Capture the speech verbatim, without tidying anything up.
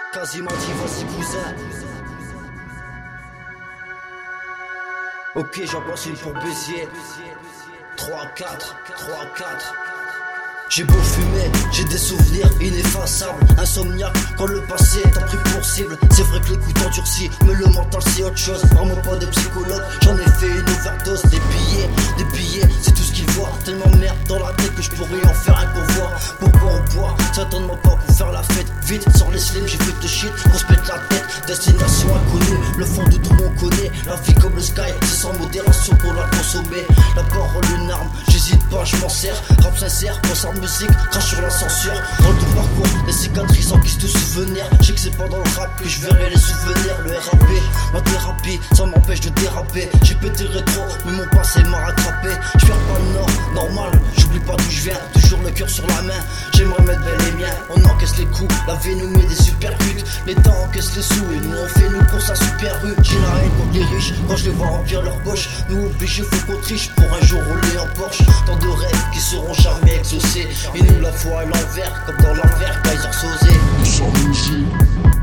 Quasiment dit voici cousin. Ok, j'en passe une pour Béziers. trois quatre, trois quatre. J'ai beau fumer, j'ai des souvenirs ineffaçables. Insomniaque quand le passé est pris pour cible. C'est vrai que les coups t'endurcissent, mais le mental c'est autre chose. Vraiment pas de psychologue, j'en ai fait une overdose. Des billets, des billets, c'est tout ce qu'ils voient. Tellement merde dans la tête que je pourrais en faire un convoi. Pourquoi on boit, certainement pas pour faire la fête. Vite, sors les slims, j'ai fait de shit, qu'on se pète la tête. Destination inconnue, le fond de trou on connaît. La vie comme le sky, c'est sans modération pour la consommer. La parole une arme, j'hésite pas, je m'en sers. Rap sincère, concert musique, crache sur l'ascenseur. Dans tout parcours, les cicatrices en guise de souvenirs. Je sais que c'est pas dans le rap que je verrai les souvenirs. Le R A P, ma thérapie, ça m'empêche de déraper. J'ai pété le rétro, mais mon passé m'a rattrapé. Je perds pas le nord, normal, j'oublie pas d'où je viens. Toujours le cœur sur la main, j'aimerais mettre bel et miens. On encaisse les coups, la vie nous met des super putes. Les temps encaissent les sous et nous on fait nous courses à super rue. J'ai la haine contre les riches, quand je les vois remplir leur poche. Nous obligés faut qu'on triche pour un jour rouler en Porsche. Tant de rêves qui seront jamais exaucés. Et nous la foi à l'envers, comme dans l'envers, Kaiser Sosé.